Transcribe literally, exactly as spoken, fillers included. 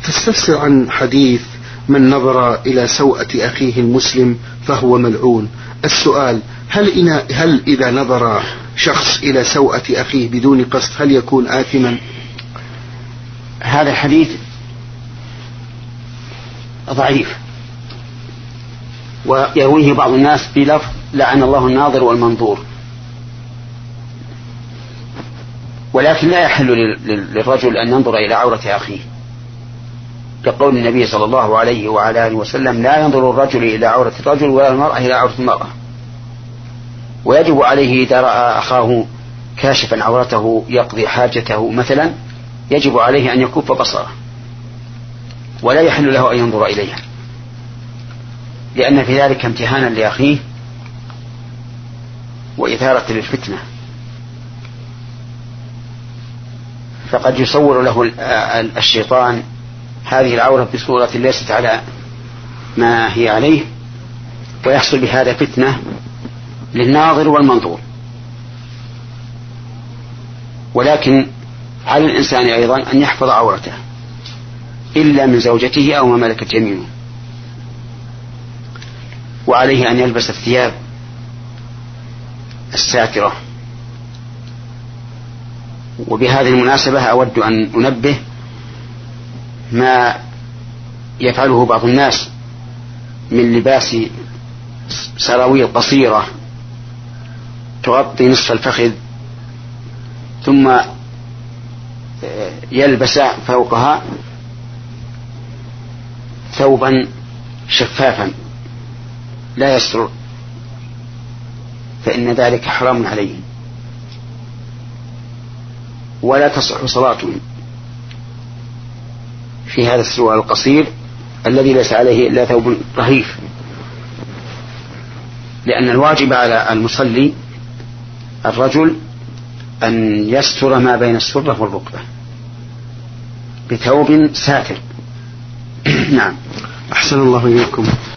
تستفسر عن حديث من نظر إلى سوءة أخيه المسلم فهو ملعون. السؤال: هل, إن هل إذا نظر شخص إلى سوءة أخيه بدون قصد هل يكون آثما؟ هذا الحديث ضعيف، ويرويه بعض الناس بلفظ لعن الله الناظر والمنظور، ولكن لا يحل للرجل أن ينظر إلى عورة أخيه، كقول النبي صلى الله عليه وعلى آله وسلم: لا ينظر الرجل إلى عورة الرجل ولا المرأة إلى عورة المرأة. ويجب عليه إذا رأى أخاه كاشفا عورته يقضي حاجته مثلا، يجب عليه أن يكف بصره ولا يحل له أن ينظر إليها، لأن في ذلك امتهانا لأخيه وإثارة للفتنة، فقد يصور له الشيطان هذه العورة بصورة ليست على ما هي عليه، ويحصل بهذا فتنة للناظر والمنظور. ولكن على الإنسان أيضا أن يحفظ عورته إلا من زوجته أو ما ملكت يمينه، وعليه أن يلبس الثياب الساترة. وبهذه المناسبة أود أن أنبه ما يفعله بعض الناس من لباس سراويل قصيرة تغطي نصف الفخذ ثم يلبس فوقها ثوبا شفافا لا يستر، فإن ذلك حرام عليهم ولا تصح صلاتهم في هذا السروال القصير الذي ليس عليه إلا ثوب رهيف، لأن الواجب على المصلي الرجل أن يستر ما بين السرة والركبة بثوب ساتر. نعم. أحسن الله إليكم.